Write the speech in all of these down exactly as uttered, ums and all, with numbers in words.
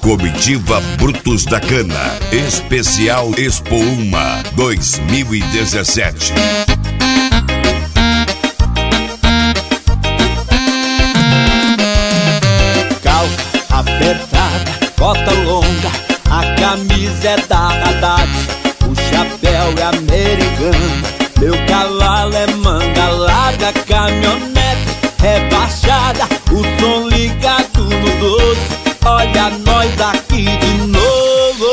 Comitiva Brutos da Cana, especial Expo Uma dois mil e dezessete. Calça apertada, bota longa, a camisa é da Haddad, o chapéu é americano, meu cavalo é manga larga, caminhonete rebaixada, o som ligado no doze. Olha nós aqui de novo.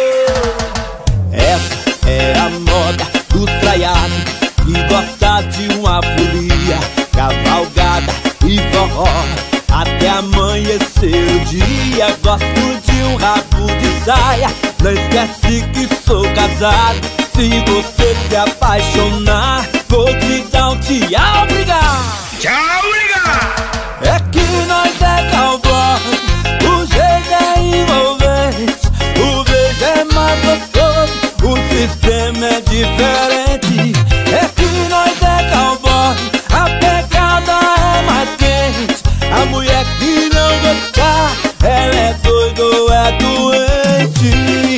Essa é a moda dos traiados que gosta de uma folia, cavalgada e forró até amanhecer o dia. Gosto de um rabo de saia, não esquece que sou casado. Se você se apaixonar, vou te dar um tchau, obrigado. Tchau, obrigado. É que nós é cowboy, o jeito é envolvente, o beijo é mais gostoso, o sistema é diferente. É que nós é cowboy, a pegada é mais quente, a mulher que não gostar, ela é doida ou é doente.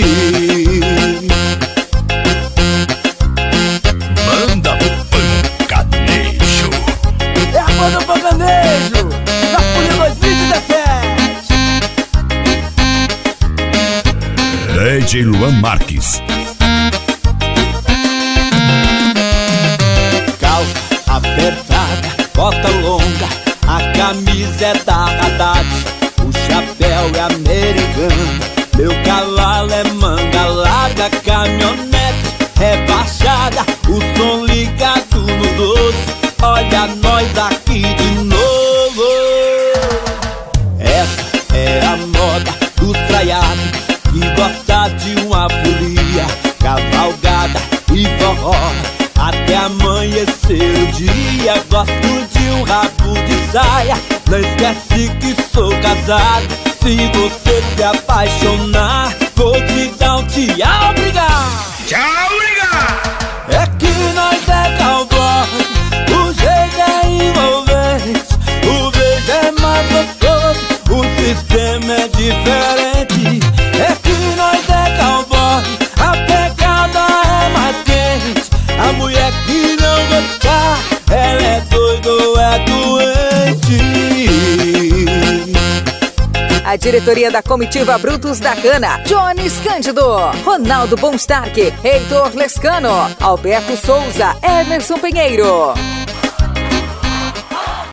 Manda Pancanejo. É a banda Pancanejo da Folha dois mil e dezessete. D J Luan Marques. Calça apertada, bota longa, a camisa é da Haddad, o chapéu é americano, meu cavalo é manga larga, caminhonete rebaixada, o som ligado no doze. Olha nós aqui de novo. Essa é a moda dos traiados que gosta de uma folia, cavalgada e forró até amanhecer o dia. Gosto de um rabo de saia, não esquece que sou casado. Se você se apaixonar, vou te dar um tchau, obrigado. Tchau, obrigado. É que nós é cowboy, o jeito é envolvente, o beijo é mais gostoso, o sistema é diferente. É que nós é cowboy, a pegada é mais quente, a mulher que não gostar, ela é doida ou é doente. A diretoria da Comitiva Brutos da Cana: Jones Cândido, Ronaldo Bonstark, Heitor Lescano, Alberto Souza, Emerson Pinheiro.